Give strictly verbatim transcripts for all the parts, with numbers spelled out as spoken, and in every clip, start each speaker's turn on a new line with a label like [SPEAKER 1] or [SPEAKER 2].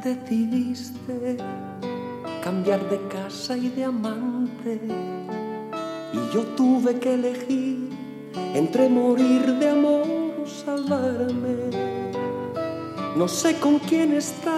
[SPEAKER 1] Decidiste cambiar de casa y de amante, y yo tuve que elegir entre morir de amor o salvarme. No sé con quién estás,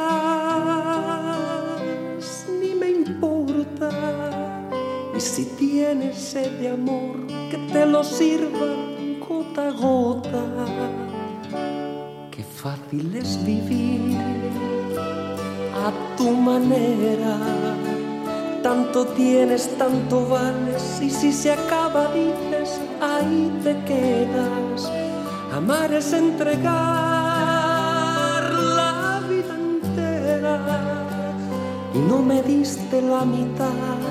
[SPEAKER 1] ni me importa, y si tienes sed de amor, que te lo sirvan gota a gota. Qué fácil es vivir a tu manera, tanto tienes, tanto vales, y si se acaba dices, ahí te quedas. Amar es entregar la vida entera, y no me diste la mitad,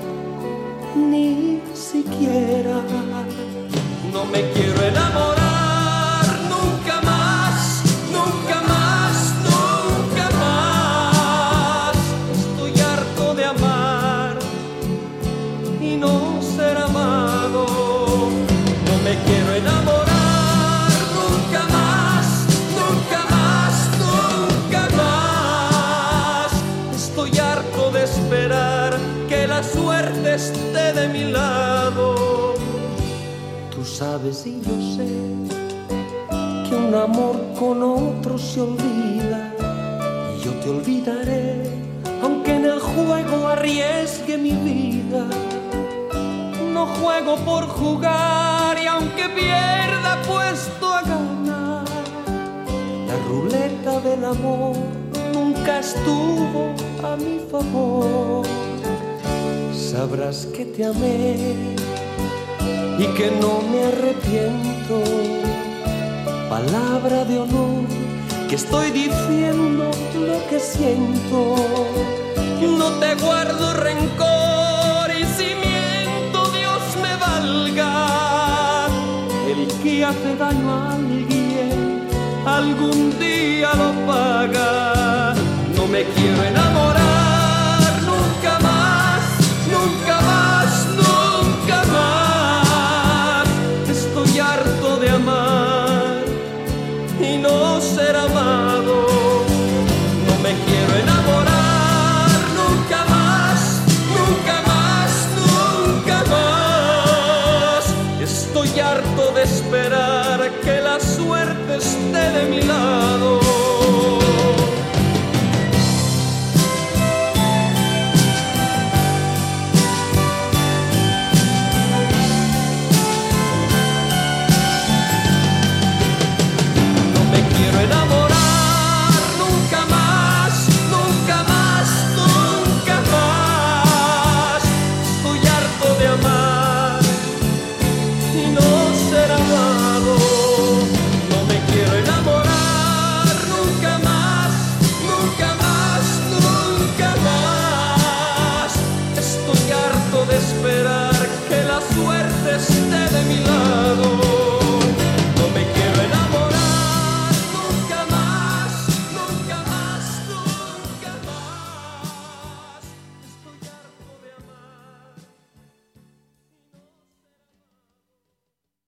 [SPEAKER 1] ni siquiera. No me quiero enamorar nunca más, nunca más, nunca más. Estoy harto de amar y no ser amado. No me quiero enamorar nunca más, nunca más, nunca más. Estoy harto de esperar que la suerte esté de mi lado. Tú sabes y yo sé que un amor con otro se olvida, y yo te olvidaré, aunque en el juego arriesgue mi vida. No juego por jugar, y aunque pierda puesto a ganar, la ruleta del amor nunca estuvo a mi favor. Sabrás que te amé y que no me arrepiento. Palabra de honor, que estoy diciendo lo que siento. No te guardo rencor, y si miento Dios me valga. El que hace daño a alguien algún día lo paga. No me quiero enamorar